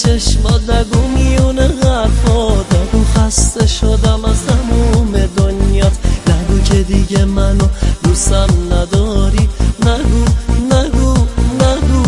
چشمات، نگو میونه حرفات، نگو خسته شدم از تموم دنیات، نگو که دیگه منو دوستم نداری، نگو نگو نگو.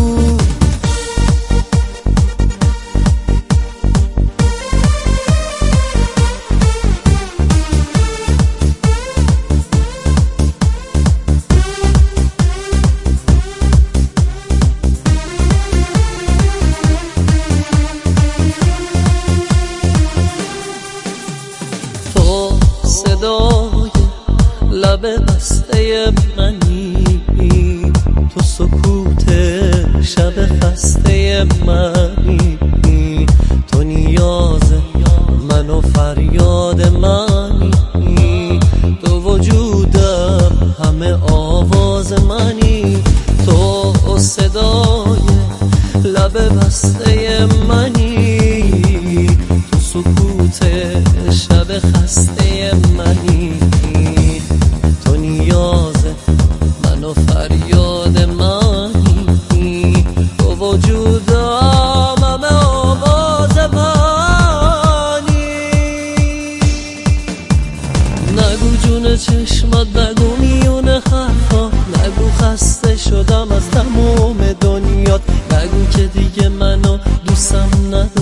صدای لب بسته منی، تو سکوت شب خسته منی، تو نیاز من و فریاد منی، تو وجودم همه آواز منی، تو صدای لب بسته منی، تو سکوت شب خسته منی، تو نیاز من و فریاد منی، تو وجودم همه آواز منی. نگو جون چشمات، نگو میونه حرفات، نگو خسته شدم از تموم دنیات، نگو که دیگه منو دوستم نداری.